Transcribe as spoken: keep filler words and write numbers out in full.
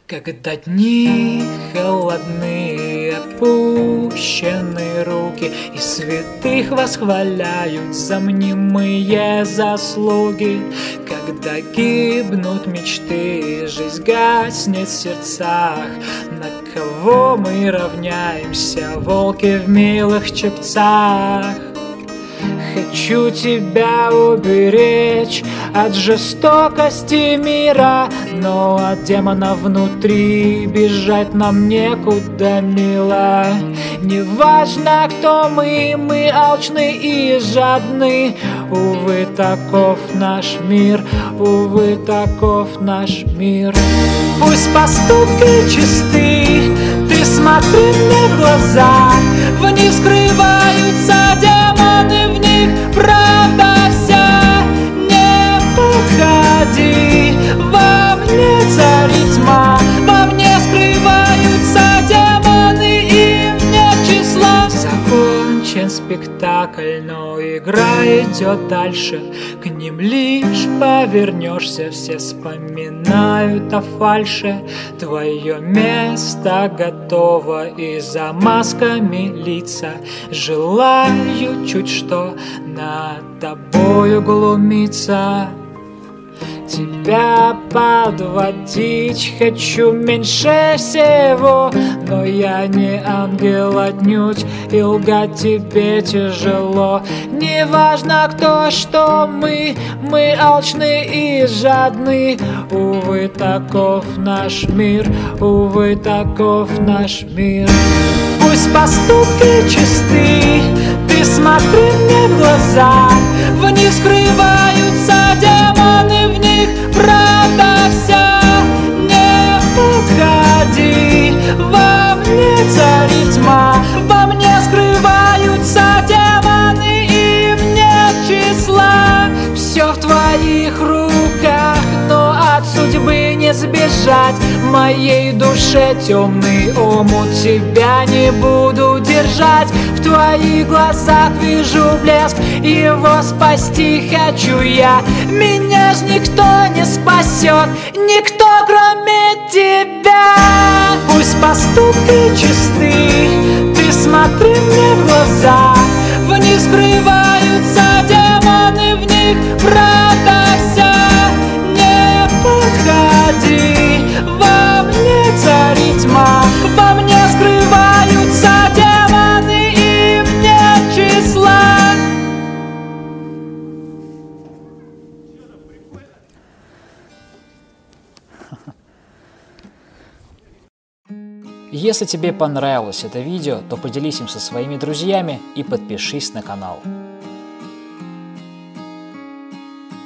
Когда дни холодные, опущены руки, и святых восхваляют за мнимые заслуги, когда гибнут мечты, жизнь гаснет в сердцах, на кого мы равняемся, волки в милых чепцах? Хочу тебя уберечь от жестокости мира, но от демона внутри бежать нам некуда, мило. Неважно, кто мы, мы алчны и жадны. Увы, таков наш мир, увы, таков наш мир. Пусть поступки чисты, ты смотри мне в глаза, в них скрываются демоны, в них правда вся. Не подходи, во мне царит тьма, во мне скрываются демоны, им нет числа. Закончен спектакль, но игра идет дальше. К ним лишь повернешься, все вспоминают о фальше. Твое место готово, и за масками лица желаю чуть что над тобою глумиться. Тебя подводить хочу меньше всего, но я не ангел отнюдь, и лгать тебе тяжело. Неважно кто, что мы, мы алчны и жадны. Увы, таков наш мир, увы, таков наш мир. Пусть поступки чисты, ты смотри мне в глаза, в них скрываются демоны, в них правда вся. Не подходи, во мне царит тьма, во мне скрываются демоны, им нет числа. Все в твоих руках, но от судьбы не сбежать. В моей душе темный омут, тебя не буду держать. В твоих глазах вижу блеск, его спасти хочу я. Меня ж никто не спасет, никто кроме тебя. Пусть поступки чисты, ты смотри мне в глаза, в них скрываются демоны, в них правда вся. Не подходи, во мне царит тьма, во мне скрываются демоны, им нет числа. Если тебе понравилось это видео, то поделись им со своими друзьями и подпишись на канал.